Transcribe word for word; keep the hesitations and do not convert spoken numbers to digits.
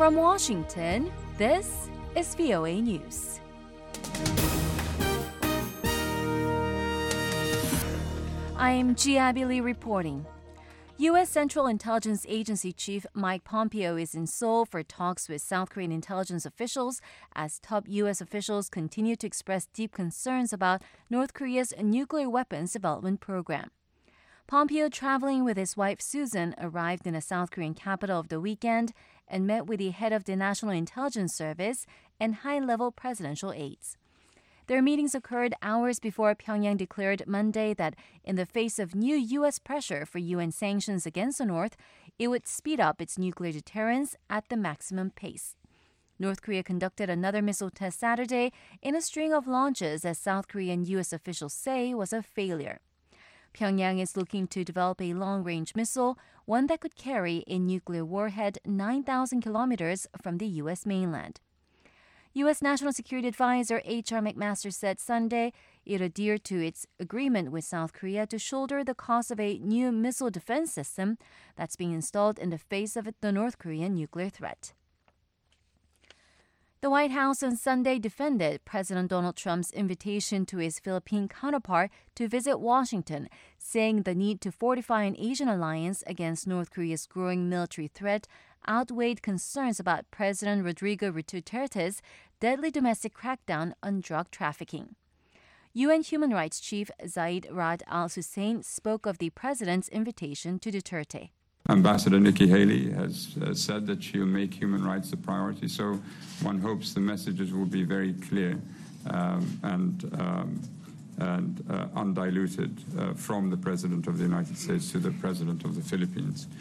From Washington, this is V O A News. I'm Ji Abby Lee reporting. U S. Central Intelligence Agency Chief Mike Pompeo is in Seoul for talks with South Korean intelligence officials as top U S officials continue to express deep concerns about North Korea's nuclear weapons development program. Pompeo, traveling with his wife Susan, arrived in the South Korean capital over the weekend and met with the head of the National Intelligence Service and high-level presidential aides. Their meetings occurred hours before Pyongyang declared Monday that in the face of new U S pressure for U N sanctions against the North, it would speed up its nuclear deterrence at the maximum pace. North Korea conducted another missile test Saturday in a string of launches that South Korean U S officials say was a failure. Pyongyang is looking to develop a long-range missile, one that could carry a nuclear warhead nine thousand kilometers from the U S mainland. U S. National Security Advisor H R McMaster said Sunday it adhered to its agreement with South Korea to shoulder the cost of a new missile defense system that's being installed in the face of the North Korean nuclear threat. The White House on Sunday defended President Donald Trump's invitation to his Philippine counterpart to visit Washington, saying the need to fortify an Asian alliance against North Korea's growing military threat outweighed concerns about President Rodrigo Duterte's deadly domestic crackdown on drug trafficking. U N Human Rights Chief Zeid Ra'ad al-Hussein spoke of the president's invitation to Duterte. Ambassador Nikki Haley has uh, said that she'll make human rights a priority, so one hopes the messages will be very clear um, and, um, and uh, undiluted uh, from the President of the United States to the President of the Philippines.